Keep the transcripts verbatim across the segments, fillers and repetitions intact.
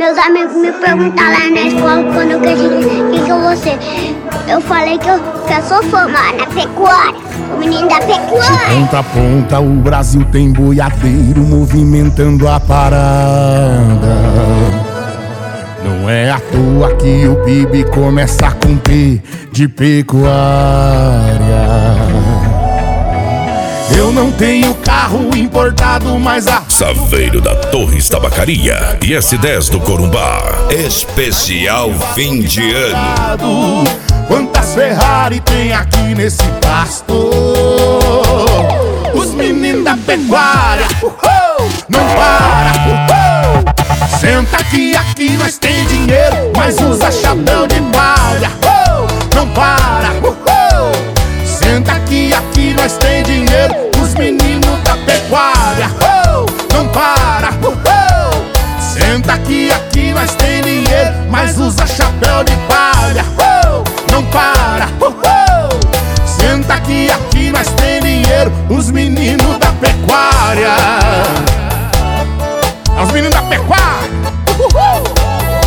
Meus amigos me perguntaram lá na escola quando eu cresci, o que que eu vou ser? Eu falei que eu, que eu sou formada na pecuária, o menino da pecuária. De ponta a ponta o Brasil tem boiadeiro movimentando a parada. Não é à toa que o P I B começa com P de pecuária. Eu não tenho carro importado, mas a Saveiro da Torres Tabacaria e S dez do Corumbá. Especial fim de ano. Quantas Ferrari tem aqui nesse pasto? Os meninos da pecuária, uhul, não para, uhul. Senta aqui, aqui nós tem dinheiro, mas usa chapéu de palha, uhul, não para, uhul. Senta aqui, aqui nós tem dinheiro, os meninos da pecuária, uhul, não para, uhul. Senta aqui, aqui nós tem dinheiro, mas usa chapéu de palha, uhul, não para, uhul. Senta aqui, aqui nós tem dinheiro, os meninos da pecuária. É os meninos da pecuária, uhul.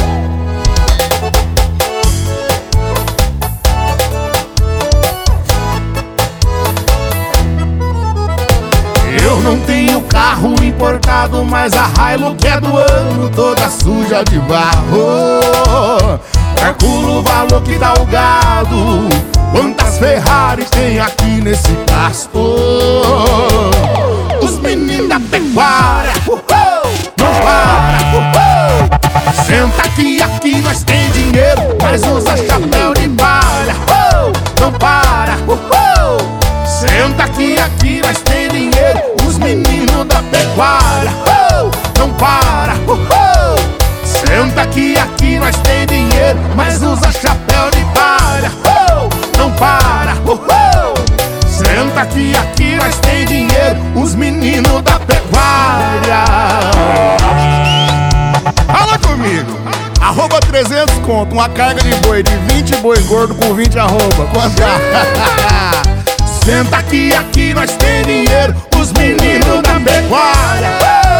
Eu não tenho carro importado, mas a Hilux que é do ano toda suja de barro. Calculo o valor que dá o gado, quantas Ferrari tem aqui nesse pasto? Os meninos da pecuária, uhul, não para, uhul. Senta aqui, aqui nós tem dinheiro, mas usa chapéu de palha, uhul, não para, uhul. Senta aqui, aqui nós tem dinheiro, os meninos da pecuária, uhul, não para, uhul. Senta aqui, aqui nós tem dinheiro, mas usa chapéu de palha, uhul, não para, uhul. Senta aqui, aqui nós tem dinheiro, os meninos da pecuária. Fala comigo! Arroba trezentos conto, uma carga de boi de vinte boi gordo com vinte arroba. Quanto? Senta aqui, aqui nós tem dinheiro, os meninos da pecuária.